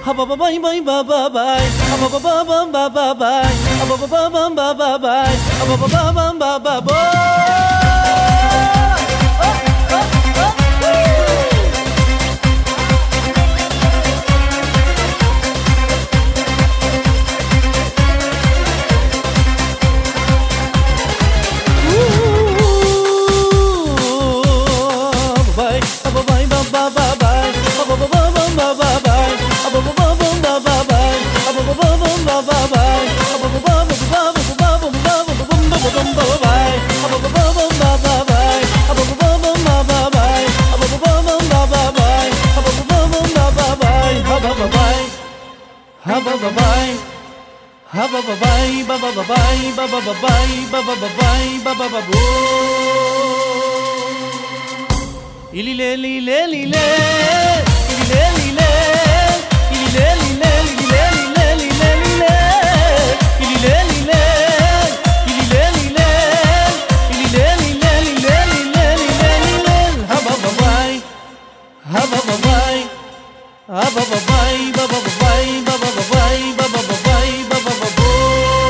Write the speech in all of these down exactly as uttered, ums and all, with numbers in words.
ba ba bye bye ba ba bye ba ba ba ba ba ba bye ba ba ba ba ba ba bye ba ba ba ba ba ba ba Haba ba bye, haba ba bye, ba ba ba bye, ba ba ba bye, ba ba ba bye, ba ba ba bo. Ili le li le li le, ili le li le, ili le li le, ili le li le, ili le li le, ili le li le, ili le li le, ili le li le, ili le li le, ili le li le. Haba ba bye, haba ba bye, haba ba bye, ba ba ba bye, ba ba ba bye, ba ba ba bye, ba ba ba bo.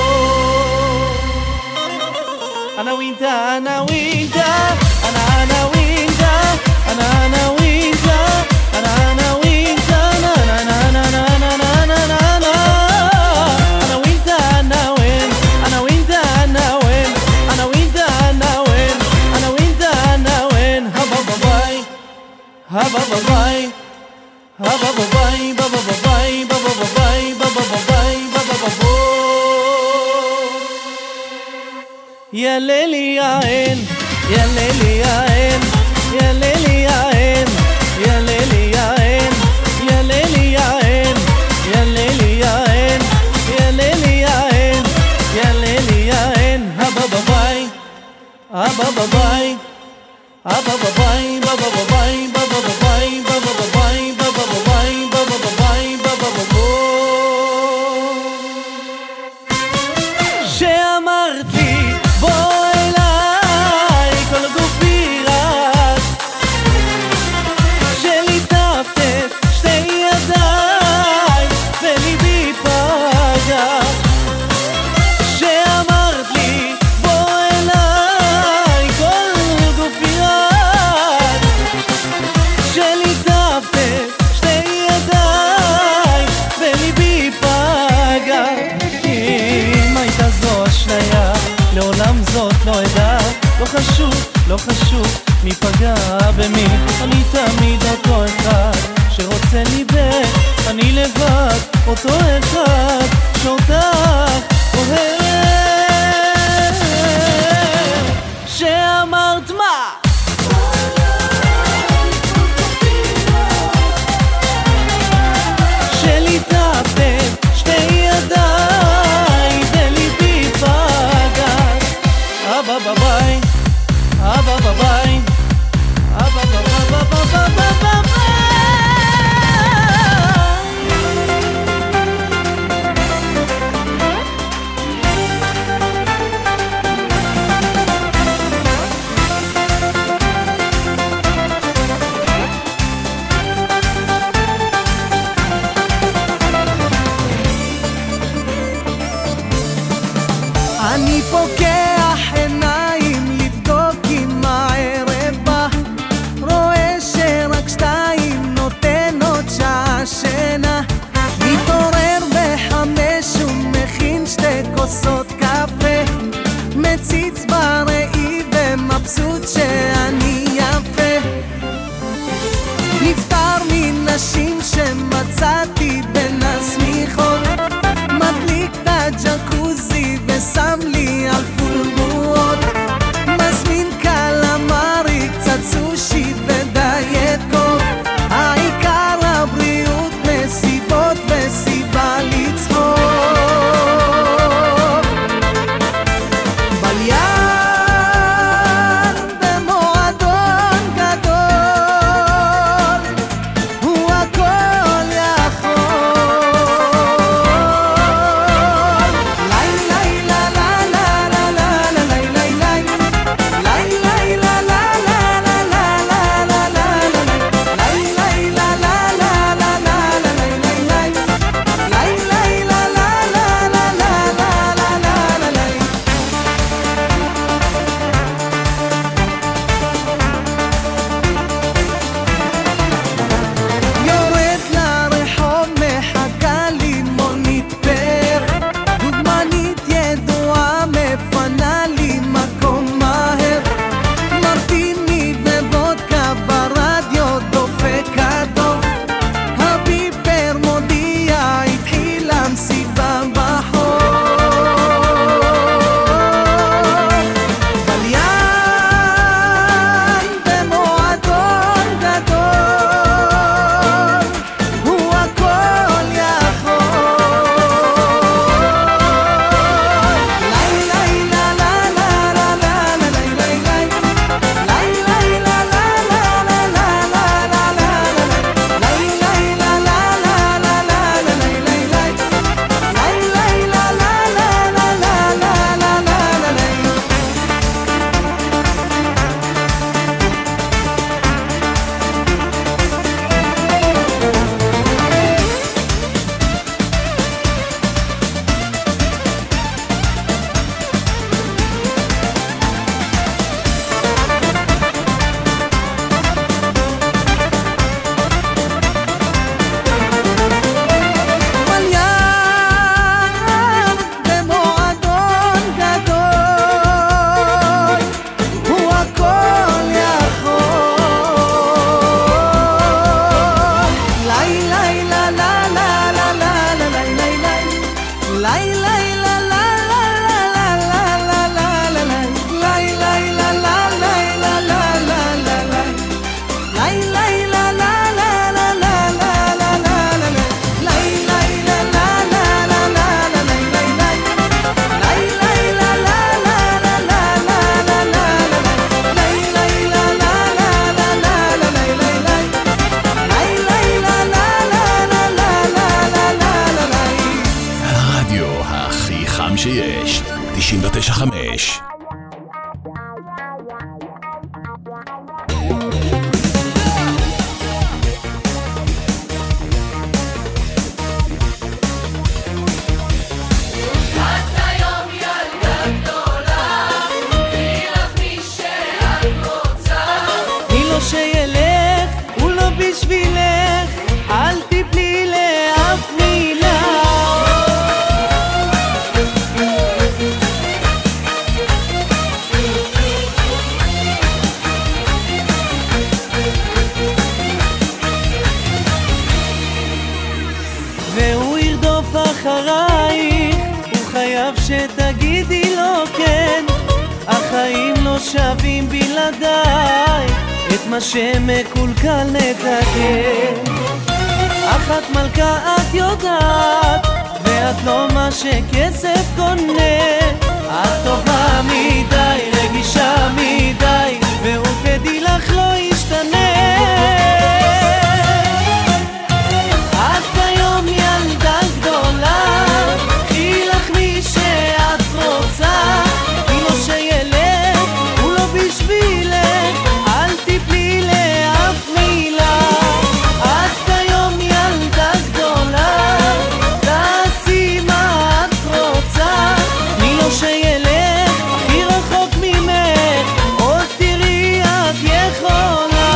Ana winta, ana winta, ana ana winta, ana ana winta, ana ana winta, na na na na na na na na na na. Ana winta, ana win, ana winta, ana win, ana winta, ana win, ana winta, ana win. Haba ba bye, haba ba bye. Haba ba bye, ba ba ba bye, ba ba ba bye, ba ba ba bye, ba ba ba bo. Ya leli ya en, ya leli ya en, ya leli ya en, ya leli ya en, ya leli ya en, ya leli ya en, ya leli ya en, ya leli ya en. Haba ba bye, haba ba bye, haba ba bye, ba ba ba bye, ba ba ba bye, ba ba ba bye. שאמרתי בוא אליי כל גופי רק שליטפת שתי ידיי וליבי פגע שאמרת לי בוא אליי כל גופי רק שליטפת שתי ידיי וליבי פגע אם הייתה זו אשליה לעולם זאת לא אדע לא חשוב, לא חשוב מי פגע במי אני תמיד אותו אחד שרוצה ליבך אני לבד אותו אחד שאותך אוהב שאמרת מה? שליטפת שתי ידיי וליבי פגע אבא בביי, אבא בביי, אבא בביי, אבא בביי. אני פוקח עיניים לבדוק אם הערב בא רואה שרק שתיים נותן עוד שעה שינה מתעורר בחמש ומכין שתי כוסות קפה מציץ בראי ומבסוט שאני יפה נפטר מנשים שמצאתי בין הסמיכות מדליק את הג'קוזי ושם לי על פול אחרייך, הוא חייב שתגידי לו כן. החיים לא שווים בלעדיי, את מה שמקולקל נתקן. אך את מלכה את יודעת, ואת לא מה שכסף קונה. את טובה מדי, רגישה מדי, והוא תדעי לך לא ישתנה. את היום ילדה גדולה, קחי לך מי שאת רוצה. היא לא שילך, הוא לא בשבילך, אל תיפלי לאף מילה. את היום ילדה גדולה, תעשי מה את רוצה. מי לא שילך, הכי רחוק ממך, עוד תראי את יכולה.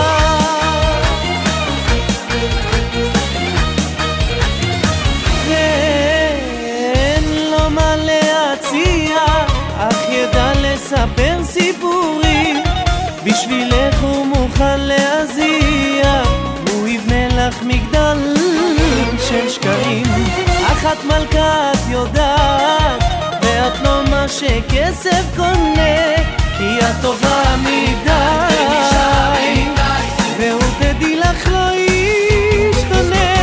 אין לו מה להציע, אך ידע לספר סיפורים. בשבילך הוא מוכן להזיע, הוא יבנה לך מגדל של שקרים. אך את מלכה את יודעת, ואת לא מה שכסף קונה. כי את טובה מדי, והוא תדעי לך לא ישתנה.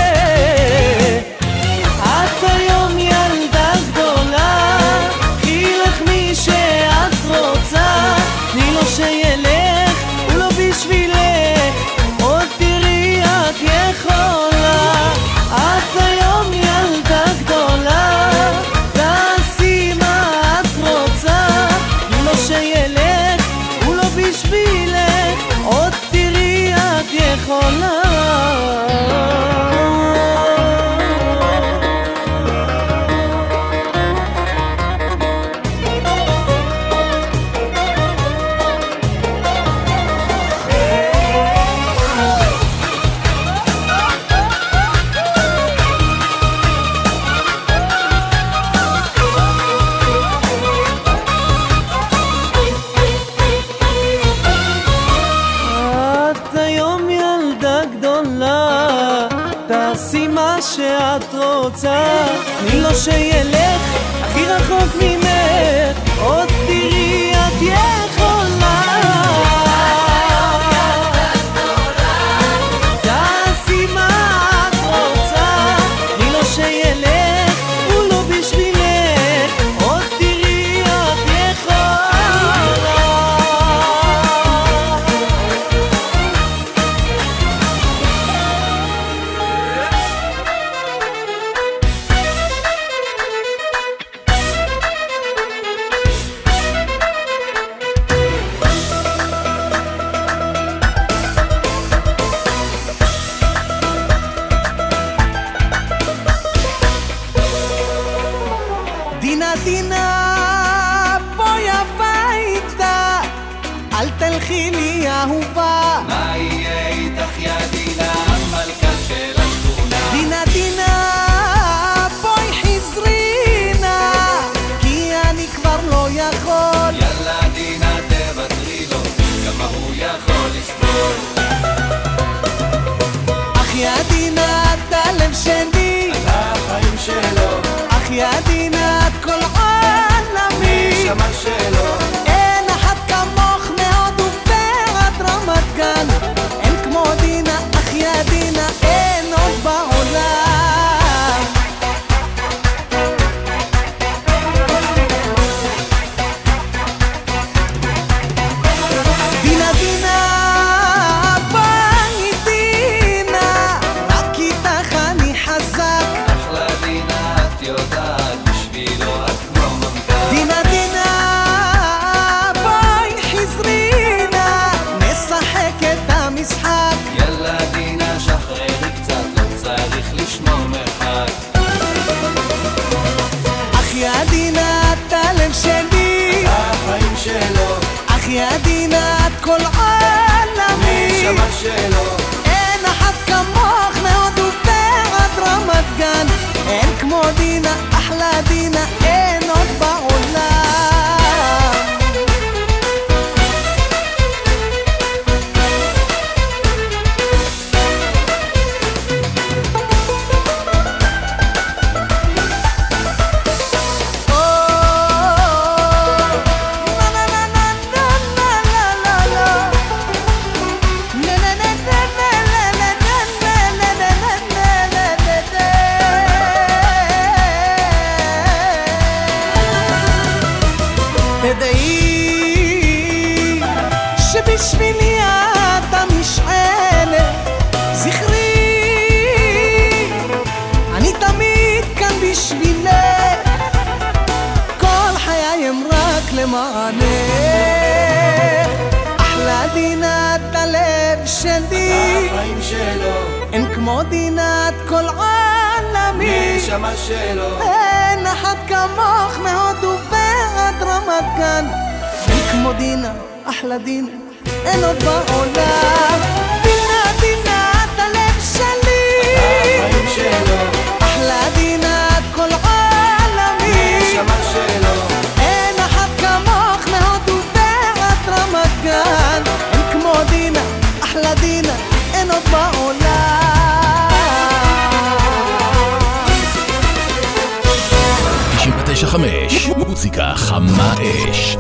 את היום ילדה גדולה, קחי לך מי שאת רוצה. תני לו שילך, הוא לא בשבילך, עוד תראי את יכולה. את היום ילדה גדולה, תעשי מה את רוצה. תני לו שילך, הוא לא בשבילך, עוד תראי את יכולה. תעשי מה שאת רוצה. תני לו שילך, הכי רחוק ממך, עוד תראי את יכולה. תעשי מה את רוצה. תני לו שילך, הוא לא בשבילך, עוד תראי את יכולה. דינה דינה בואי הביתה, אל תלכי לי אהובה. מה יהיה איתך יא דינה, המלכה של השכונה? דינה דינה בואי חזרי נא, כי אני כבר לא יכול. יאללה דינה תוותרי לו, כמה הוא יכול לסבול. אך יא דינה את הלב שלי, את החיים שלו, אך יא דינה את כל עולמי, נשמה שלו. אין אחת כמוך מהודו ועד רמת גן. אין כמו דינה, אך יא דינה אין עוד בעולם. דינה דינה בואי דינה, רק איתך אני חזק. אחלה דינה את יודעת, בשבילו את כמו ממתק. דינה דינה בואי חזרי נא, נשחק את המשחק. יאללה דינה שחררי קצת, לא צריך לשמור מרחק. אך יא דינה את הלב שלי, החיים שלו, אך יא דינה את כל עולמי, נשמה שלו. אין אחת כמוך מהודו ועד רמת גן. אין כמו דינה, אחלה דינה אין עוד בעולם. בשבילי את המשענת, זכרי אני תמיד כאן בשבילך, כל חיי הם רק למענך. אחלה דינת הלב שלי, החיים שלו, אין כמו דינת כל עולמי, נשמה שלו, אין אחת כמוך מהודו ועד רמת גן, אין כמו דינה, אחלה דינה, אין עוד בעולם. דינה, דינת הלב שלי, החיים שלו, אחלה דינת כל עולמי, נשמה שלו, אין אחת כמוך מהודו ועד רמת גן, אין כמו דינה, אחלה דינה, אין עוד בעולם. תשעים ותשע חמש מוזיקה חמה אש.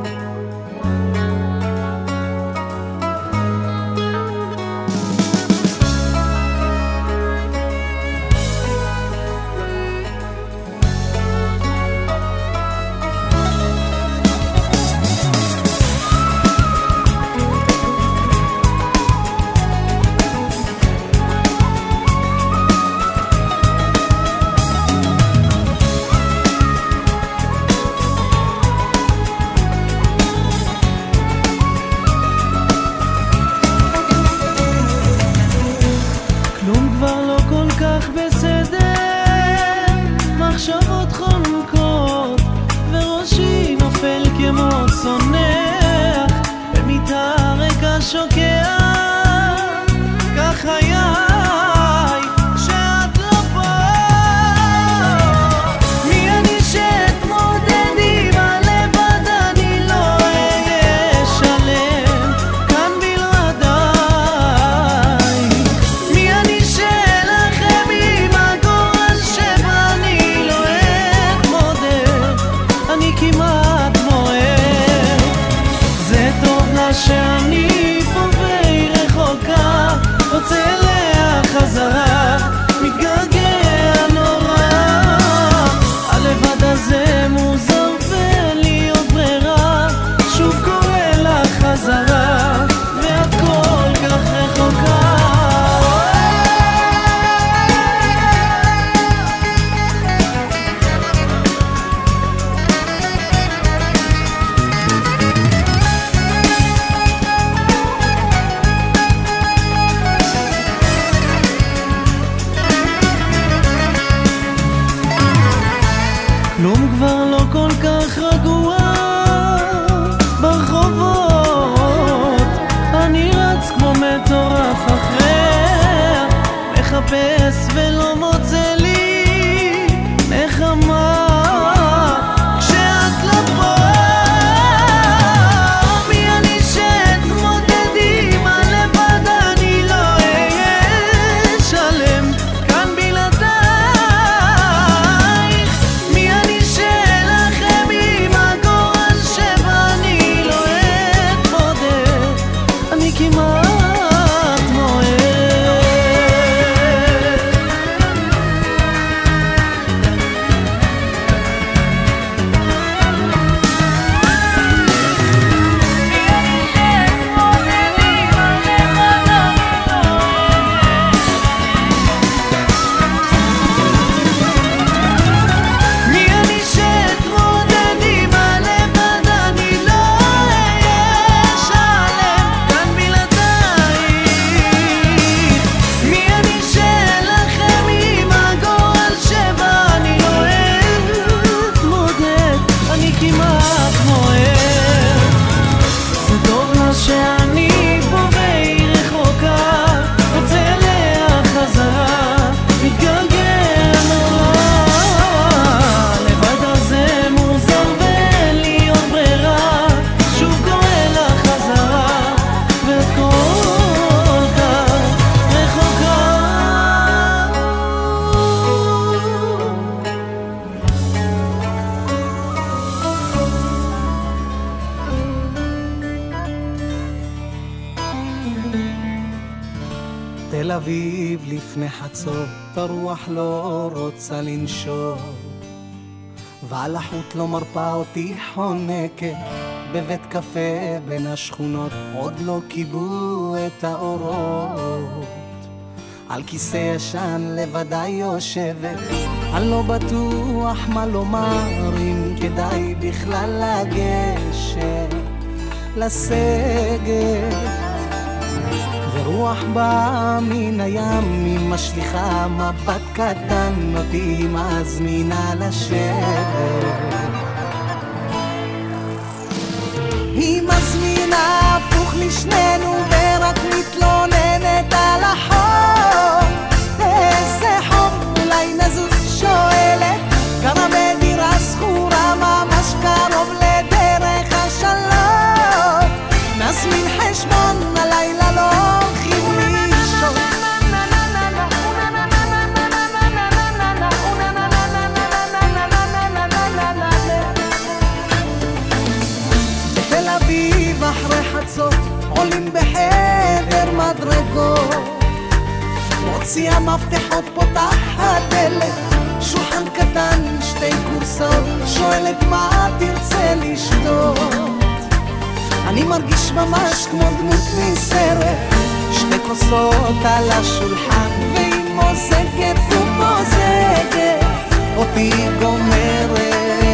מחשבות חונקות וראשי נופל כמו צונח במיטה ריקה שוקע, כך חיי שאת לא פה. מי אני שאתמודד עם הלבד, אני לא אהיה שלם כאן בלעדיי. מי אני שלכם עם הגורל שבני לא אתמודד, אני כמעט מועד. זה טוב לה שאני פה והיא רחוקה, רוצה אליה חזרה, מתגעגע נורא. הלבד הזה מוזר ואלי עוד ברירה, שוב קורא לה חזרה ואת כל כך רחוקה. כלום כבר לא כל כך רגוע ברחובות, אני רץ כמו מטורף אחריה, מחפש ולא מוצא לי נחמה כשאת לא פה. מי אני שאתמודד עם הלבד, אני לא אהיה שלם כאן בלעדייך. מי אני שלכם עם הגורל שבני לא אתמודד, אני כמעט מועד. מי אני שאתמודד עם הלבד, אני לא אהיה שלם כאן בלעדייך. מי אני שלכם עם הגורל שבני לא אתמודד, אני כמעט מועד. זה טוב לה שאני פה והיא רחוקה, רוצה אליה חזרה, מתגעגע נורא. לבד הזה מוזר ואלי עוד ברירה, שוב קורא לה חזרה ואת כל כך רחוקה. תל אביב לפני חצות, הרוח לא רוצה לנשור, ועל החוט לא מרפה אותי חונקת, בבית קפה בין השכונות, עוד לא קיבלו את האורות. על כיסא ישן לבדי יושבת, אני לא בטוח מה לומר, אם כדאי בכלל לגשת לסגת. ורוח באה מן הים, היא משליחה מבט קטן, אותי מזמינה לשבת. היא מזמינה הפוך לשנינו ורק מתלוננת על החום. איזה חום, אולי נזוז, שואלת. גרה בדירה שכורה ממש קרוב לדרך השלום. נזמין חשבון, הלילה לא הולכים לישון. בתל אביב אחרי חצות עולים בחדר מדרגות, מוציאה מפתחות, פותחת דלת, שולחן קטן, שתי קורסאות, שואלת מה תרצה לשתות. אני מרגיש ממש כמו דמות מסרט, שתי כוסות על השולחן, והיא מוזגת ומוזגת, אותי גומרת.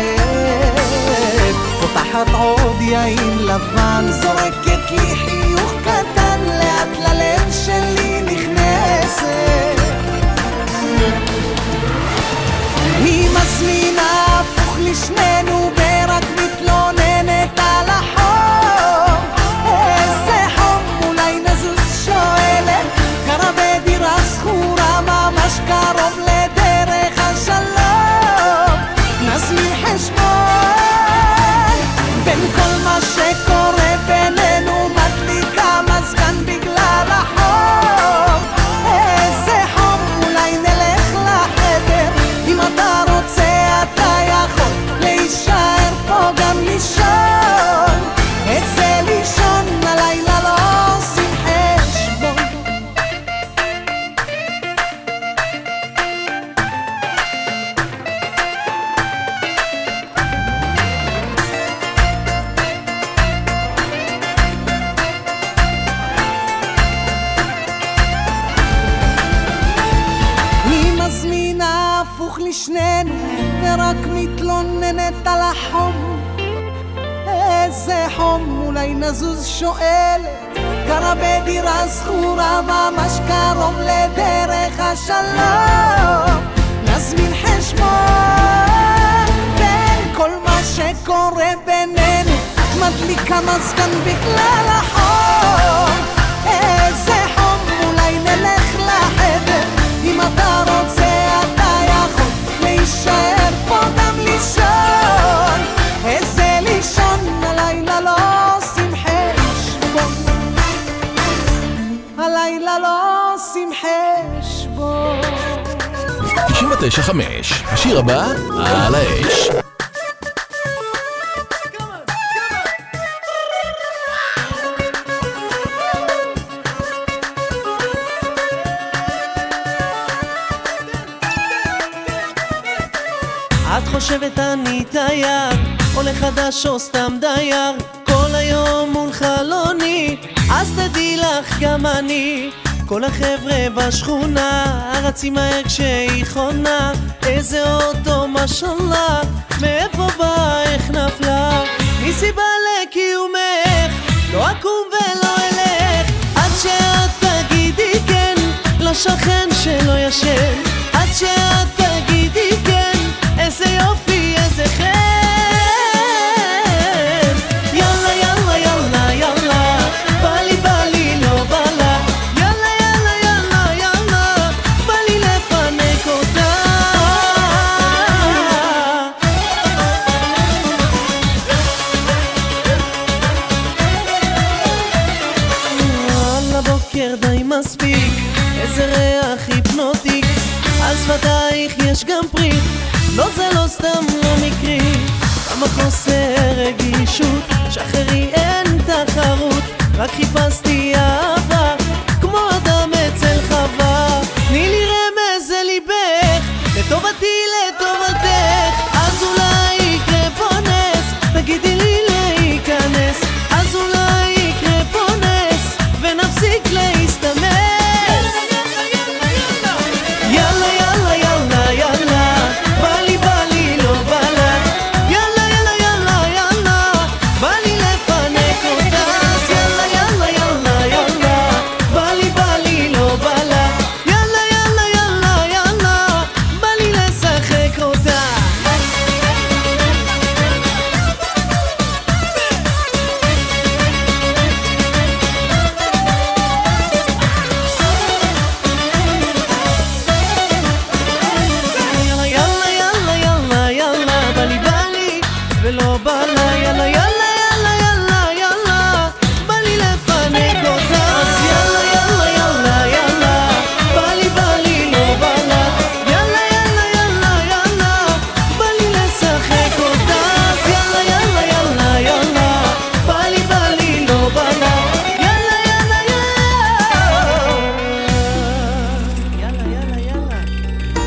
פותחת עוד יין לבן, זורקת לי חיוך קטן, לאט ללב שלי נכנסת. היא מזמינה הפוך לשנינו ורק מתלוננת על החום. איזה חום, אולי נזוז, שואלת. גרה בדירה שכורה ממש קרוב לדרך השלום. נזמין חשבון. בין כל מה שקורה בינינו מדליקה מזגן בגלל החום. איזה חום, אולי נלך לחדר. אם אתה רוצה אתה יכול להישאר פה גם לישון. איזה לישון, הלילה לא עושים חשבון. היא מזמינה הפוך לשנינו ורק מתלוננת על החום. איזה חום, אולי נזוז, שואלת. גרה בדירה שכורה ממש קרוב לדרך השלום. נזמין חשבון. בין כל מה שקורה בינינו מדליקה מזגן בגלל החום. איזה חום, אולי נלך לחדר. אם אתה רוצה אתה יכול להישאר פה גם לישון. איזה לישון, הלילה לא עושים חשבון. הלילה לא עושים חשבון. תשעים ותשע חמש, השיר הבא על האש. את חושבת אני תייר, עולה חדש או סתם דייר, כל היום מול חלוני, אז תדעי לך גם אני. כל החבר'ה בשכונה רצים מהר כשהיא חונה, איזה אוטו משאללה, מאיפה בא, איך נפלה, מי סיבה לקיומך, לא אקום ולא אלך, עד שאת תגידי כן, לשכן שלא ישן, עד שאת תגידי כן, איזה יופי, איזה חן. יאללה יאללה יאללה יאללה, בא לי בא לי לא בא לה, יאללה יאללה יאללה יאללה, בא לי לפנק אותה. על הבוקר די מספיק, איזה ריח היפנוטיק, על שפתייך יש גם פריט, לא זה לא סתם לא מקרי, כמה חוסר רגישות, שחררי אין תחרות, רק חיפשתי אהבה, כמו אדם אצל חווה, תני לי רמז אל ליבך, לטובתי לטובתך, אז אולי יקרה פה נס, תגידי לי להיכנס.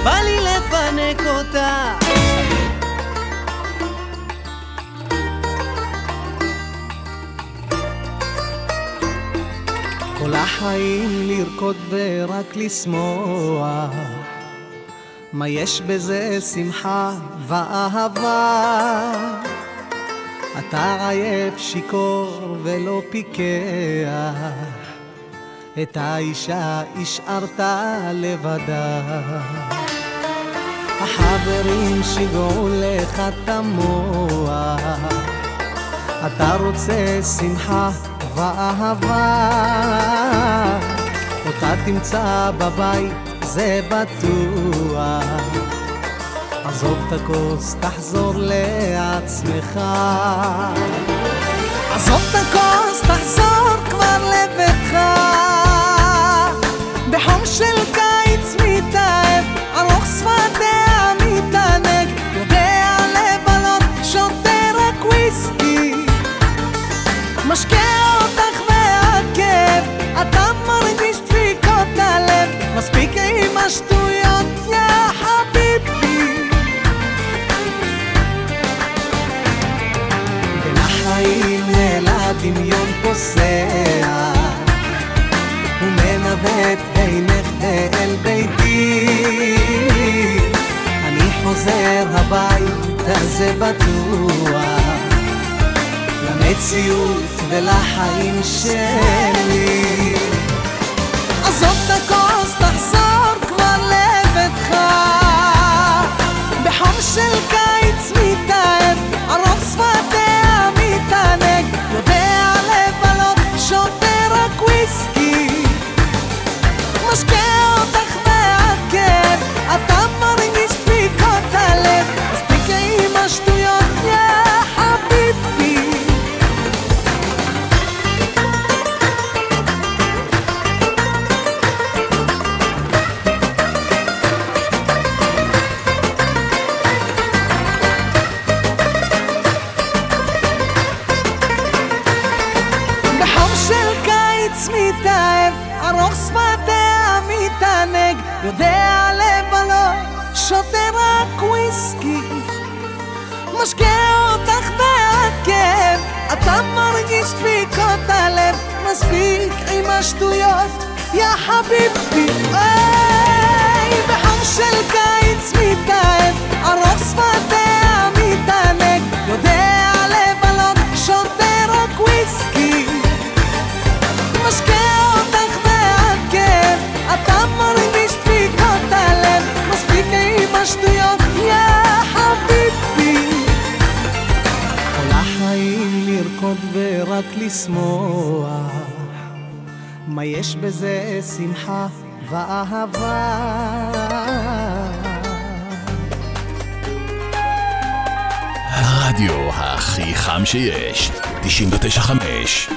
בא לי לפנק אותה. כל החיים לרקוד ורק לשמוח, מה יש בזה שמחה ואהבה? אתה עייף שיכור ולא פיקח, את האישה השארת לבדה. החברים שיגעו לך תמוח, אתה רוצה שמחה ואהבה, אותה תמצא בבית זה בטוח. עזוב את הכוס, תחזור לעצמך. עזוב את הכוס, תחזור כבר לביתך. בחום של קיץ מתאהב, ארוך שפתיה מתענג, יודע לבלות, שותה רק וויסקי, משקה אותך והכאב, אתה מרגיש דפיקות הלב. מספיק עם השטויות, יא חביבי. בין החיים נעלה דמיון פוסע, הוא מנווט בינך ואל ביתי. אני חוזר הביתה זה בטוח, למציאות ולחיים שלי. עזוב את הכוס, תחזור כבר לביתך. בחום של קיץ מתאהב, ארוך שפתיה מתענג, יודע לבלות, שותה רק וויסקי, משקה אותך והכאב, אתה מרגיש דפיקות הלב. מספיק עם השטויות, יא חביבי. מתאהב, ארוך שפתיה מתענג, יודע לבלות, שותה רק וויסקי, משקה אותך והכאב, אתה מרגיש דפיקות הלב. מספיק עם השטויות, יא חביבי. איי, בחום של קיץ מתאהב, ארוך שפתיה מתענג, יודע לבלות, שותה רק וויסקי, משקה אותך והכאב, אתה מרגיש דפיקות הלב. מספיק עם השטויות, יא חביבי. כל החיים לרקוד ורק לשמוח, מה יש בזה שמחה ואהבה? הרדיו הכי חם שיש, תשעים ותשע חמש.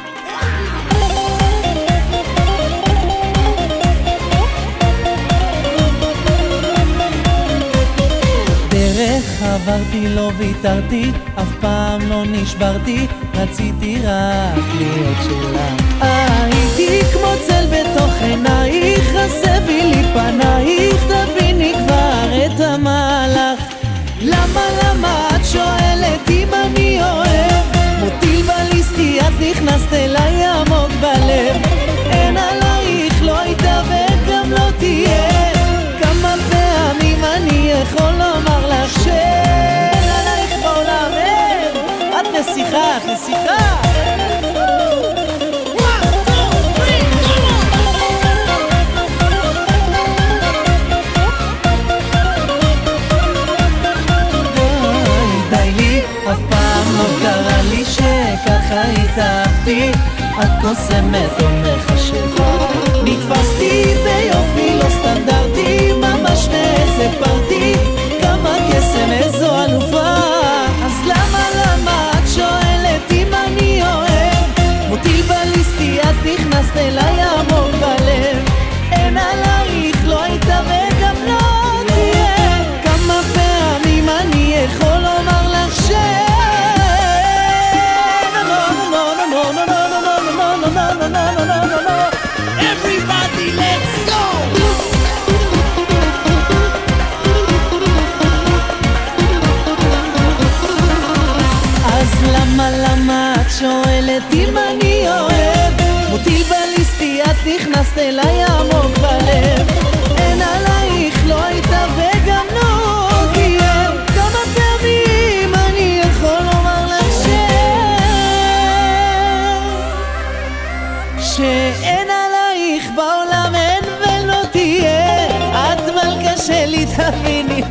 דרך עברתי, לא ויתרתי, אף פעם לא נשברתי, רציתי רק להיות שלה. הייתי כמו צל בתוך עינייך, הסבי לי פנייך, תביני כבר את המהלך. למה למה את שואלת אם אני אוהב? מוטיל בליסטי, את נכנסת אליי עמוק בלב. אין עלייך, לא הייתה וגם לא תהיה. כמה פעמים אני יכול לומר לך שאין עלייך בעולם אין. את נסיכה, את נסיכה. אף פעם לא קרה לי שככה התאהבתי, את קוסמת או מחשבה. נתפסתי ביופי לא סטנדרטי, ממש מאיזה פרטי, כמה קסם איזו אלופה. אז למה למה את שואלת אם אני אוהב? מוטיל בליסטי, את נכנסת אליי עמוק בלב. אין עלייך, לא הייתה וגם לא תהיה. כמה פעמים אני יכול לומר לך ש... Everybody תביני,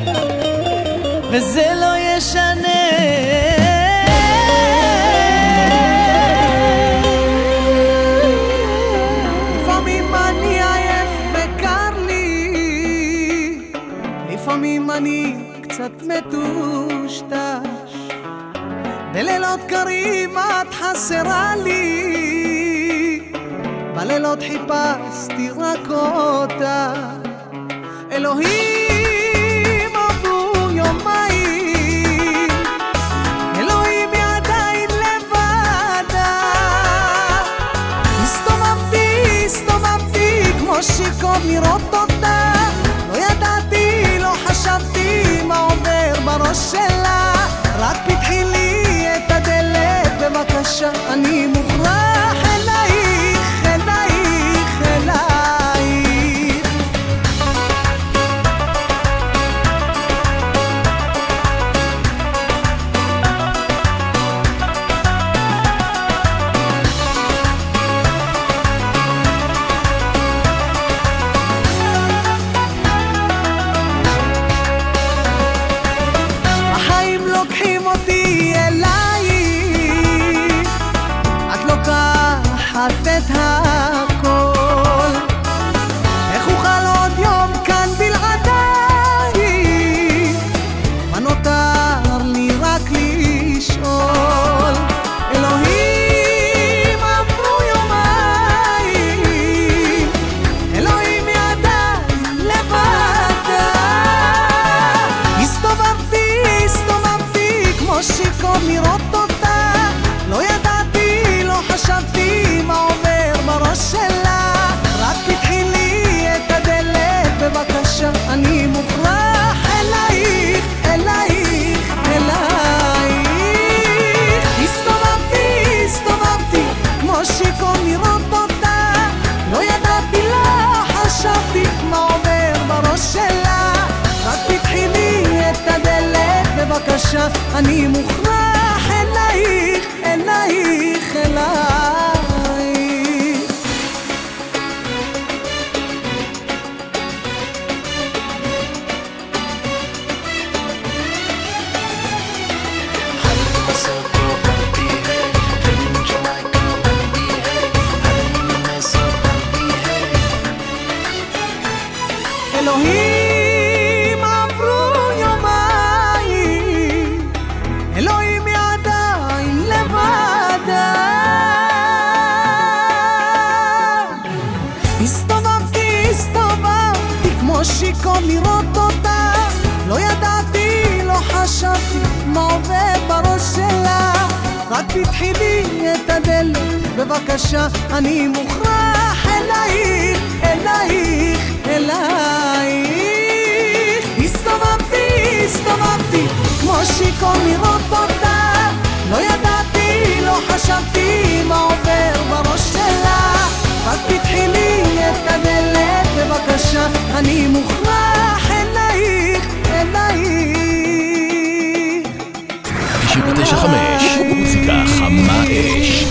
וזה לא ישנה. לפעמים אני עייף וקר לי, לפעמים אני קצת מטושטש, בלילות קרים את חסרה לי, בלילות חיפשתי רק אותה. אלוהים עברו יומיים, אלוהים היא עדיין לבדה. הסתובבתי, הסתובבתי כמו שיכור לראות אותה, לא ידעתי, לא חשבתי מה עובר בראש שלה. רק פתחי לי את הדלת בבקשה, אני מוכרח אלייך, אלייך, אלייך. החיים לוקחים אותי אלייך, את לוקחת את הכל. איך אוכל עוד יום כאן בלעדייך? מה נותר לי רק לשאול? אלוהים עברו יומיים, אלוהים היא עדיין לבדה. הסתובבתי, הסתובבתי כמו שיכור לראות אותה, לא ידעתי, לא חשבתי מה עובר בראש שלה. רק פתחי לי את הדלת בבקשה, אני מוכרח אלייך, אלייך, אלייך. הסתובבתי, הסתובבתי כמו שיכור לראות אותה, לא ידעתי, לא חשבתי מה עובר בראש שלה. רק פתחי לי את הדלת בבקשה, אני מוכרח אלייך, אלייך, אלייך. אלוהים עברו יומיים, אלוהים היא עדיין לבדה. הסתובבתי, הסתובבתי כמו שיכור לראות אותה, לא ידעתי, לא חשבתי מה עובר בראש שלה. רק פתחי לי את הדלת בבקשה, אני מוכרח אלייך, אלייך, אלייך. הסתובבתי, הסתובבתי כמו שיכור לראות אותה, לא ידעתי, לא חשבתי מה עובר בראש שלה. רק פתחי לי את הדלת בבקשה, אני מוכרח אלייך, אלייך. תשעים ותשע חמש, מוזיקה חמה אש.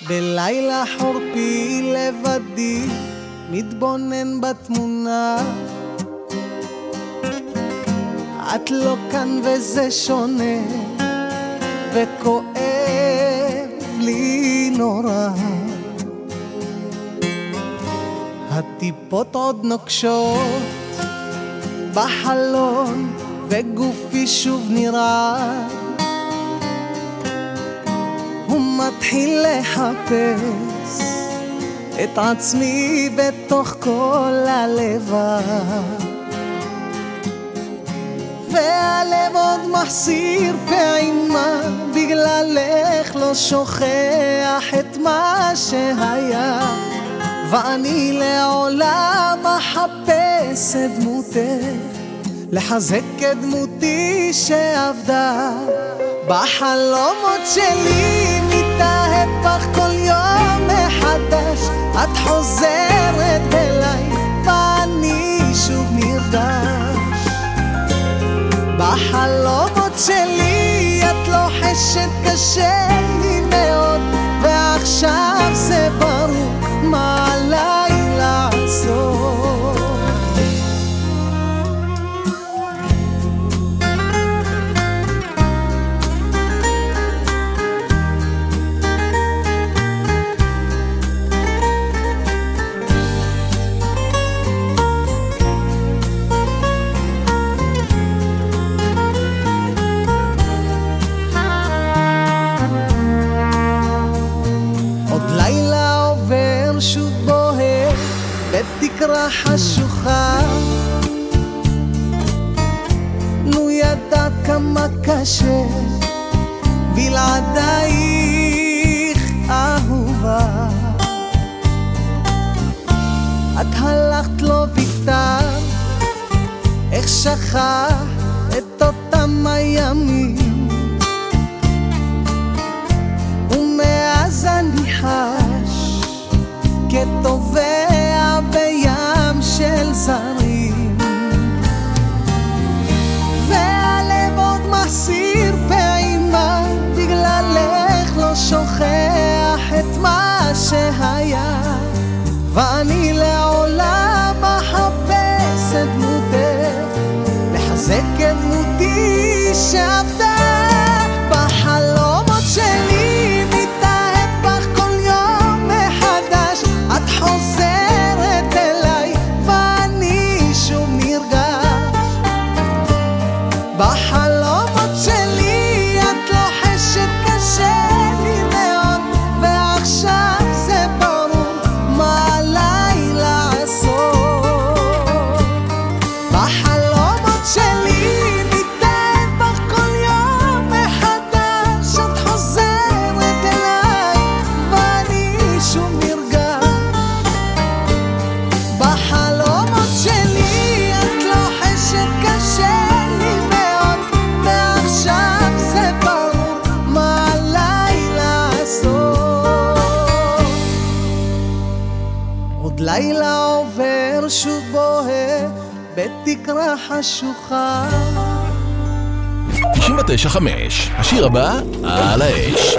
בלילה חורפי לבדי מתבונן בתמונה, את לא כאן וזה שונה וכואב לי נורא. הטיפות עוד נוקשות בחלון וגופי שוב נרעד, ומתחיל לחפש את עצמי בתוך כל הלבד, והלב עוד מחסיר פעימה, בגללך לא שוכח את מה שהיה, ואני לעולם מחפש את דמותך, לחזק את דמותי שעבדה. בחלומות שלי מתאהב בך כל יום מחדש, את חוזרת אליי ואני שוב נרגש. בחלומות שלי את לוחשת קשה לי מאוד, ועכשיו זה ברור מה עליי לעשות. בתקרה חשוכה, נו ידעת כמה קשה בלעדייך אהובה. את הלכת לא ויתרת, איך שכחת את אותם הימים, ומאז אני חש כטובע בים של זרים, והלב עוד מחסיר פעימה, בגללך לא שוכח את מה שהיה, ואני לעולם מחפש את דמותך, לחזק את דמותי שעבדה. בחלומות שלי מתאהב בך כל יום מחדש, את חוזרת אליי ואני שוב נרגש. בחלומות שלי את לוחשת קשה לי מאוד, ועכשיו זה ברור מה עליי לעשות. בחלומות שלי מתאהב בך כל יום מחדש, את חוזרת אליי ואני שוב נרגש. בחלומות שלי את לוחשת קשה לי מאוד, ועכשיו זה ברור מה עליי לעשות. עוד לילה עובר שוב בוהה בתקרה חשוכה. תשעים ותשע חמש, השיר הבא על האש.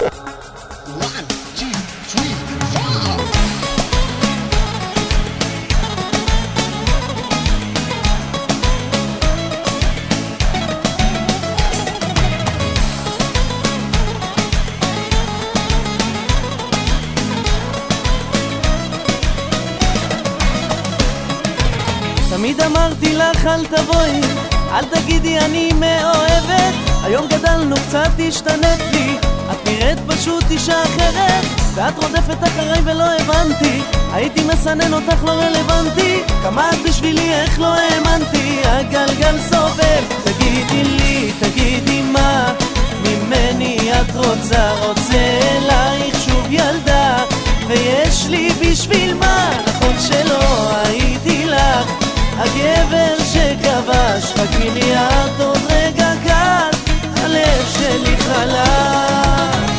תמיד אמרתי לך אל תבואי, אל תגידי אני מאוהבת, היום גדלנו קצת השתנית לי, את נראית פשוט אישה אחרת, ואת רודפת אחריי ולא הבנתי, הייתי מסנן אותך לא רלוונטי, כמה את בשבילי איך לא האמנתי, הגלגל סובב, תגידי לי, תגידי מה, ממני את רוצה, רוצה אלייך שוב ילדה, ויש לי בשביל מה, נכון שלא הייתי לך הגבר שכבש, חכי לי את עוד רגע קל, הלב שלי חלש.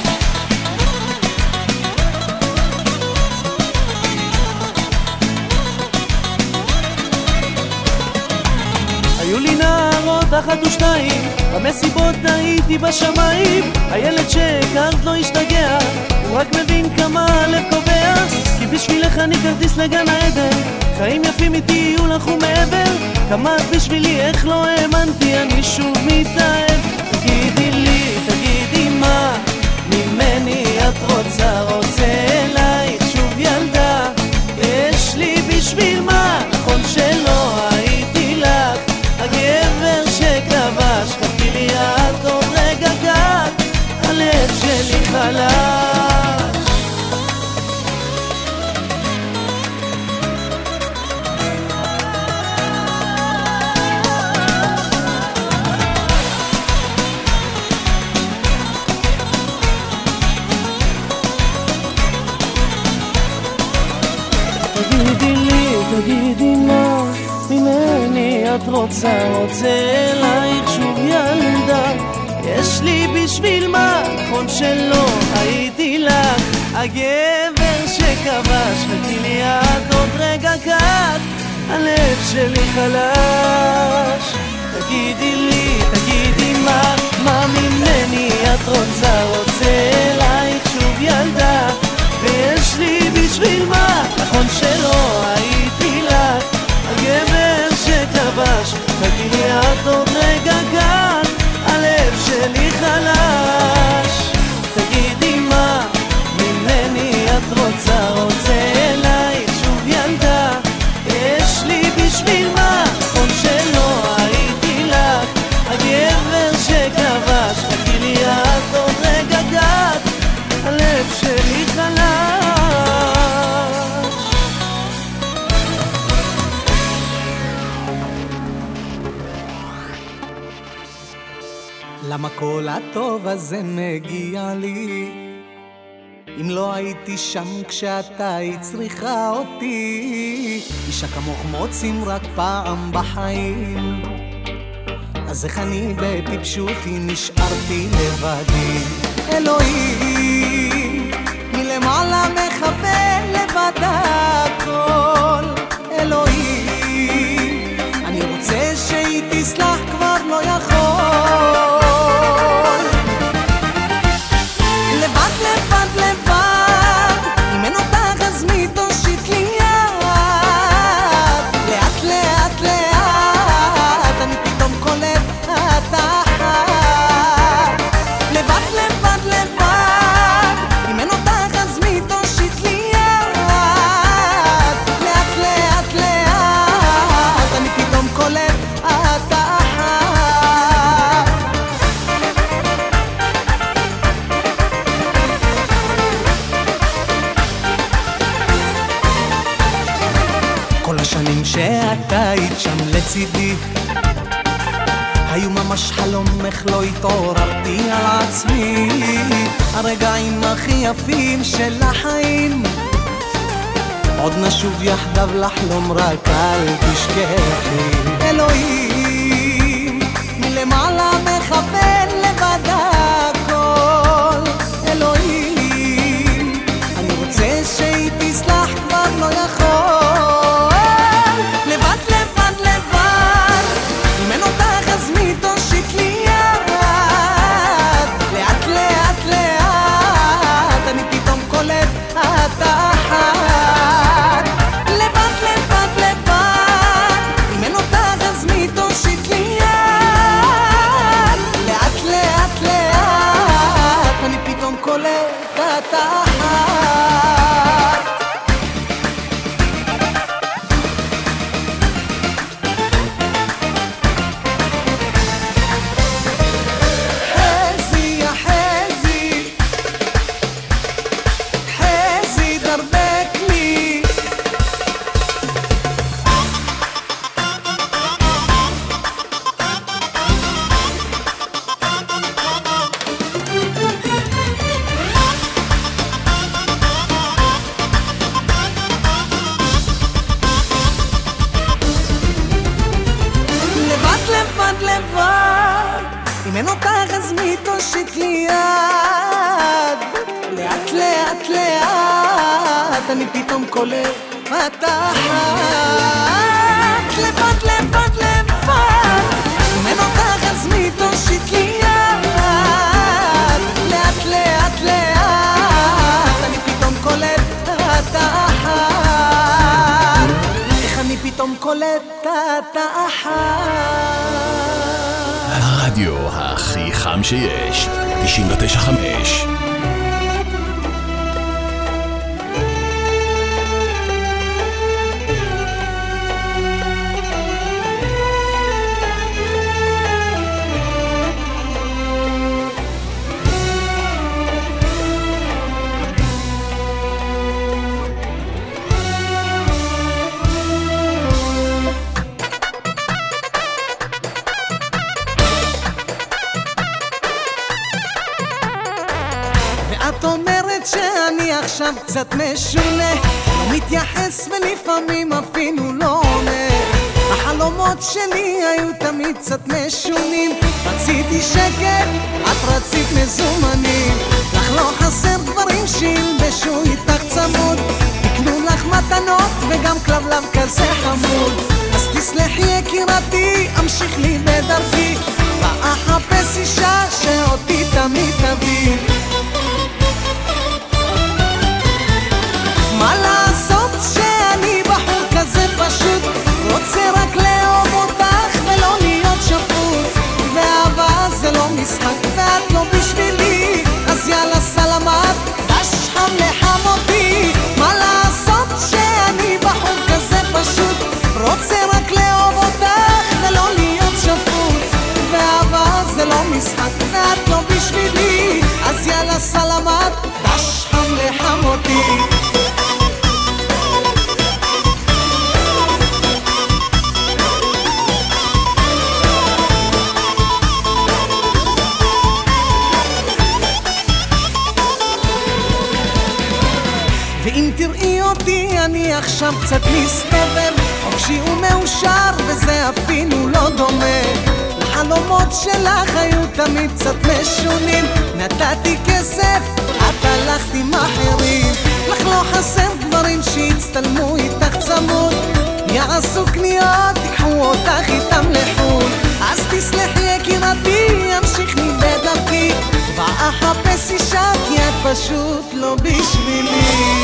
היו לי נערות אחת ושתיים, במסיבות הייתי בשמיים, הילד שהכרת לא השתגע, הוא רק מבין כמה בשבילך אני כרטיס לגן העדן, חיים יפים איתי יהיו לך ומעבר. כמה את בשבילי, איך לא האמנתי, אני שוב מתאהב. תגידי לי, תגידי מה ממני את רוצה, רוצה אלייך שוב ילדה. יש לי בשביל מה, נכון שלא הייתי לך הגבר שכבש. חכי לי את עוד רגע גג, הלב שלי חלש. תגידי לי, תגידי מה ממני את רוצה, רוצה אלייך שוב ילדה. יש לי בשביל מה, נכון שלא הייתי לך הגבר שכבש. חכי לי את עוד רגע קט, הלב שלי חלש. תגידי לי, תגידי מה, מה ממני את רוצה, רוצה אלייך שוב ילדה. ויש לי בשביל מה, נכון שלא הייתי לך הגבר שכבש. חכי לי את עוד רגע קט, הלב שלי חלש. תגידי מה ממני את רוצה, רוצה אלייך שוב ילדה. יש לי בשביל מה, נכון שלא הייתי לך הגבר שכבש. חכי לי את עוד רגע קט, הלב שלי חלש. למה כל הטוב הזה מגיע לי? אם לא הייתי שם כשאתה היית צריכה אותי. אישה כמוך מוצאים רק פעם בחיים, אז איך אני בטיפשותי נשארתי לבדי. אלוהים מלמעלה מכוון לבד הכל. אלוהים אני רוצה שהיא תסלח, כבר לא יכול. לבד לבד לבד, אם אין אותך אז מי תושיט לי יד. לאט לאט לאט אני פתאום קולט את אחת. לבד לבד לבד, אם אין אותך אז מי תושיט לי יד. לאט לאט לאט אני פתאום קולט את אחת. כל השנים שאתה היית שם לצידי היו ממש חלום, איך לא התעוררתי על עצמי. הרגעים הכי יפים של החיים עוד נשוב יחדיו לחלום, רק אל תשכחי. אלוהים מלמעלה מכוון לבד הכל. אלוהים אני רוצה שהיא תסלח, כבר לא יכול. לבד לבד לבד, אם אין אותך אז מי תושיט לי יד. לאט לאט לאט אני פתאום קולט את אחת. לבד לבד לבד, אם אין אותך אז מי תושיט לי יד. לאט לאט לאט אני פתאום קולט את אחת. אם אין אותך אז מי תושיט לי יד. לאט לאט לאט אני פתאום קולט את אחת. לבד לבד לבד, אם אין אותך אז מי תושיט לי יד. לאט לאט לאט אני פתאום קולט את אחת. שוקולטת האחת. הרדיו הכי חם שיש, תשעים ותשע חמש. את אומרת שאני עכשיו קצת משונה, לא מתייחס ולפעמים אפילו לא עונה. החלומות שלי היו תמיד קצת משונים, רציתי שקט, את רצית מזומנים. לך לא חסר דברים שילבשו איתך צמוד, יקנו לך מתנות וגם כלבלב כזה חמוד. אז תסלחי יקירתי, אמשיך לי בדרכי, ואחפש אישה שאותי תמיד תביא. מה לעשות שאני בחור כזה פשוט, רוצה רק לאהוב אותך ולא להיות שפוט. ואהבה זה לא משחק ואת לא בשבילי, אז יאללה סלמת, דש חם לחמותי. מה לעשות שאני בחור כזה פשוט, רוצה רק לאהוב אותך ולא להיות שפוט. ואהבה זה לא משחק ואת לא בשבילי, אז יאללה סלמת, דש חם לחמותי. ואם תראי אותי אני עכשיו קצת מסתובב, חופשי ומאושר וזה אפילו לא דומה. לחלומות שלך היו תמיד קצת משונים, נתתי כסף, את הלכת עם אחרים. לך לא חסר דברים שהצטלמו איתך צמוד, יעשו קניות, תיקחו אותך איתם לחו"ל. אז תסלחי יקירתי, אמשיך לי בדרכי, ואחפש אישה כי את פשוט לא בשבילי.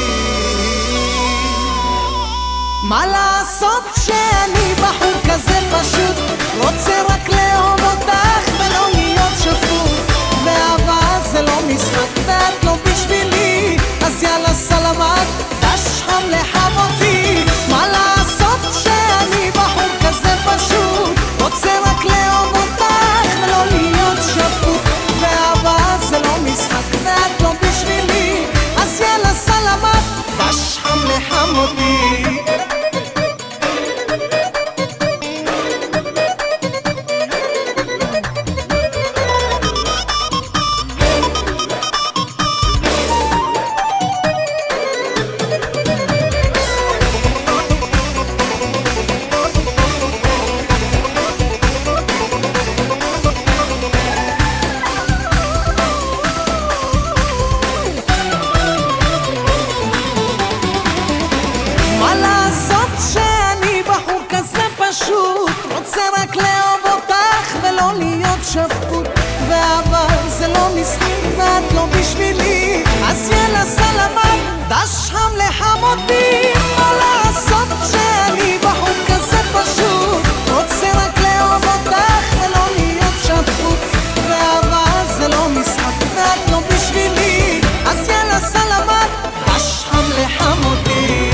מה לעשות שאני בחור כזה פשוט, רוצה רק לאהוב אותך ולא להיות שפוט. ואהבה זה לא משחק ואת לא בשבילי, אז יאללה סלמת, דש חם לחמותי. מה לעשות שאני בחור כזה פשוט, רוצה רק לאהוב אותך ולא להיות שפוט. ואהבה זה לא משחק ואת לא בשבילי, אז יאללה סלמת, דש חם לחמותי. רוצה רק לאהוב אותך ולא להיות שפוט. ואהבה זה לא משחק ואת לא בשבילי, אז יאללה סלמת, דש חם לחמותי. מה לעשות שאני בחור כזה פשוט, רוצה רק לאהוב אותך ולא להיות שפוט. ואהבה זה לא משחק ואת לא בשבילי, אז יאללה סלמת, דש חם לחמותי.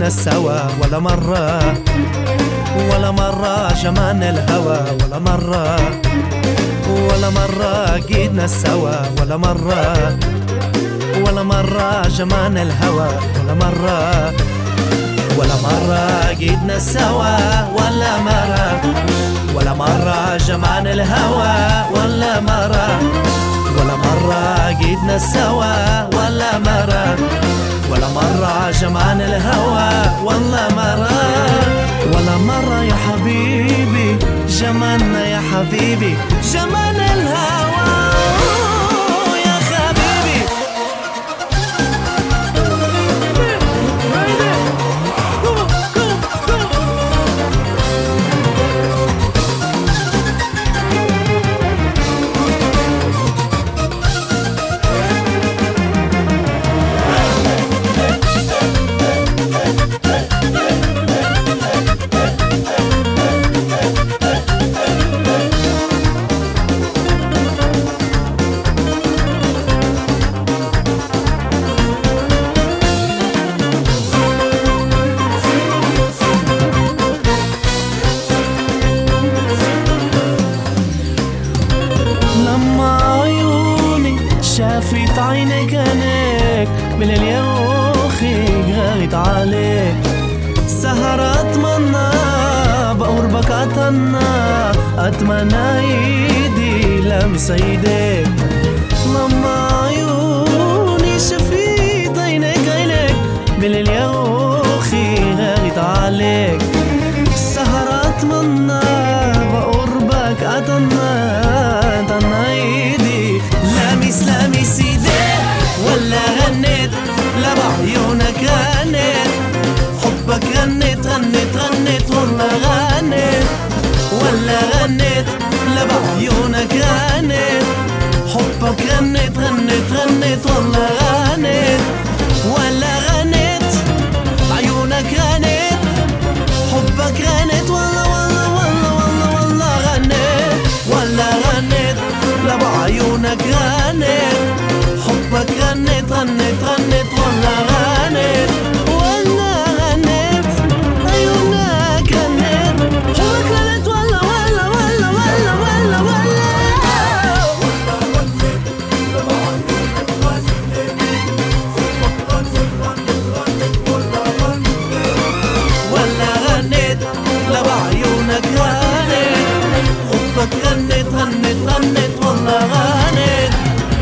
جيتنا سوا ولا مرة، ولا مرة جمعنا الهوى ولا مرة، ولا مرة جيتنا سوا ولا مرة، ولا مرة جمعنا الهوى ولا مرة، ولا مرة جيتنا سوا ولا مرة، ولا مرة جمعنا الهوى ولا مرة، ولا مرة جيتنا سوا ولا مرة، ولا مرة جمعنا الهوى ولا مرة، ولا مرة يا حبيبي جمعنا يا حبيبي جمعنا الهوى يا حبيبي. شافت عينك عينك من اليوخي غارت عليك سهرة أتمنى بقربك أتمنى أتمنى ايدي لمس ايديك لما عيوني شافت عينك عينك من اليوخي غارت عليك سهرة أتمنى بقربك أتمنى أتمنى ايدي لامس لامس ايديك ولا غنيت لا بعيونك غنيت حبك غنيت غنيت غنيت ولا غنيت ولا غنيت لا بعيونك غنيت حبك غنيت غنيت غنيت ولا غنيت ولا غنيت عيونك غنيت حبك غنيت ولا ولا ولا ولا ولا غنيت ولا غنيت لا بعيونك غنيت حبك غنيت غنيت غنيت ولا غنيت ولا غنيت عيونك غنيت حبك غنيت ولا ولا ولا ولا ولا ولا ولا غنيت لا بعيونك غنيت حبك غنيت غنيت غنيت ولا غنيت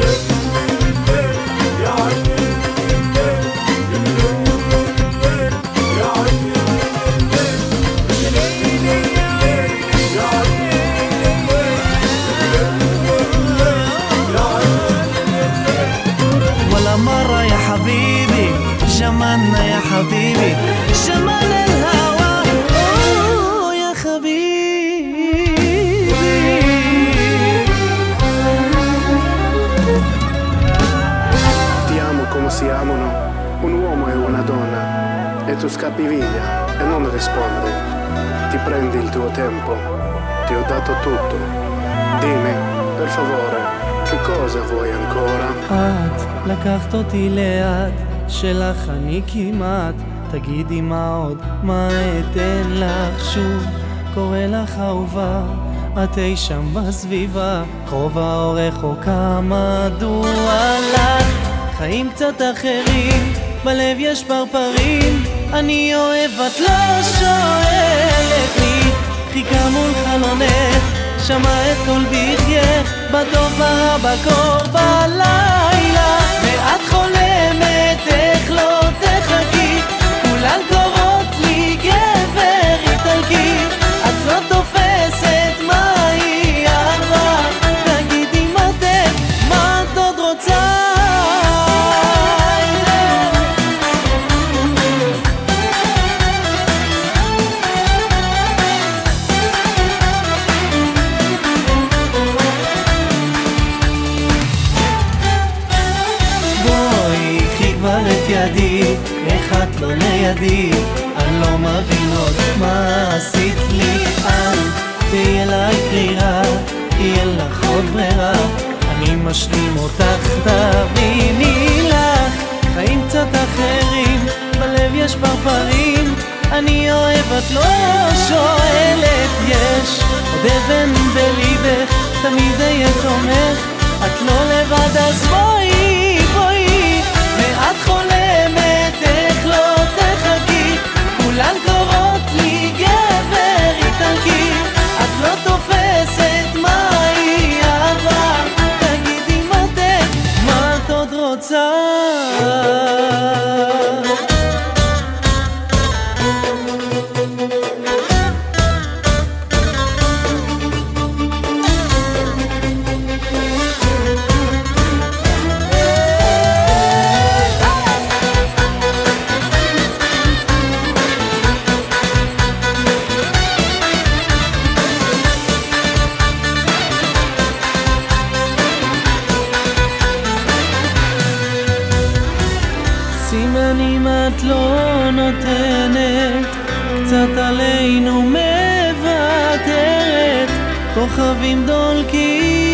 ولا مرة يا حبيبي جمالنا يا حبيبي جمال الهوى أوه يا حبيبي. Ti amo come si amano un uomo e una donna e tu scappi via e non rispondi. Ti prendi il tuo tempo, ti ho dato tutto. Dimmi, per favore, che cosa vuoi ancora? את לקחת אותי לאט, שלך אני כמעט, תגידי מה עוד, מה אתן לך שוב, קורא לך אהובה, את אי שם בסביבה, קרובה או רחוקה, מדוע לך? חיים קצת אחרים, בלב יש פרפרים, אני אוהב את לא שואלת לי, חיכה מול חלונך, שמע את כל בחייך, בטוב ברע בקור בלילה, ואת חולמת איך לא תחכי, כולן קוראות לי גבר איטלקי, את לא תופסת מהי אהבה, תגידי מה תן, מה את עוד רוצה? ידי, איך את לא לידי, אני לא מבין עוד מה עשית לי, אל תהיה אליי קרירה, תהיה לך עוד ברירה, אני משלים אותך, תביני לך, חיים קצת אחרים, בלב בלב יש פרפרים, אני אוהב את לא שואלת, יש עוד אבן בליבך, תמיד אהיה תומך, את לא לבד אז בואי בואי, ואת חולמת איך לא תחכי, כולן קוראות לי גבר איטלקי, את לא תופסת מהי אהבה, תגידי מותק, מה את עוד רוצה? סימנים את לא נותנת, קצת עלינו מוותרת, כוכבים דולקים